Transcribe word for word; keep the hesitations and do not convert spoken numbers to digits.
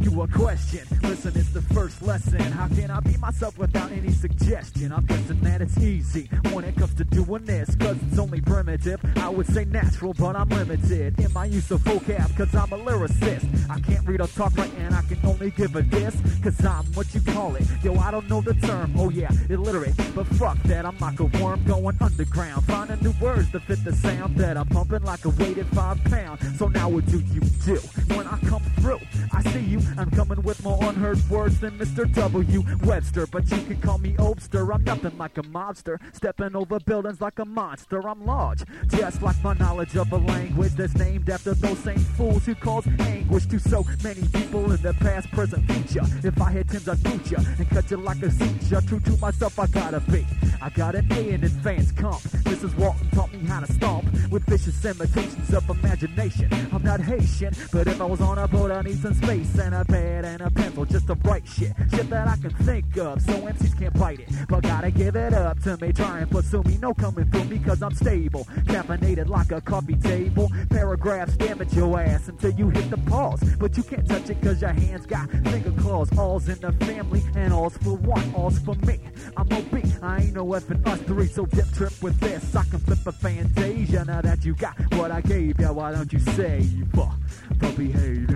you a question. Listen, it's the first lesson. How can I be myself without any suggestion? I'm guessing that it's easy when it comes to doing this, cause it's only primitive. I would say natural, but I'm limited in my use of vocab, cause I'm a lyricist. I can't read or talk right, and I can only give a diss, cause I'm what you call it. Yo, I don't know the term, oh yeah, illiterate. But fuck that, I'm like a worm going underground, finding new words to fit the sound that I'm pumping like a weighted five pound. So now what do you do when I come through? I see you, I'm coming with more unheard words than Mister W. Webster, but you can call me Obster. I'm nothing like a mobster, stepping over buildings like a monster. I'm large, just like my knowledge of a language that's named after those same fools who cause anguish to so many people in the past, present, future. If I had tens, I'd boot ya and cut you like a suture. True to myself, I gotta be. I got an A in advanced comp. Missus Walton taught me how to stomp with vicious imitations of imagination. I'm not Haitian, but if I was on a boat, I need some space and a pad and a pencil just to write shit. Shit that I can think of, so M Cs can't bite it. But gotta give it up to me, try and pursue me. No coming through me, cause I'm stable. Caffeinated like a coffee table. Paragraphs damage your ass until you hit the pause. But you can't touch it cause your hands got finger claws. All's in the family, and all's for one, all's for me. I'm O B, I ain't no F in us three, so dip trip with this. I can flip a Fantasia now that you got what I gave ya. Why don't you save for behavior?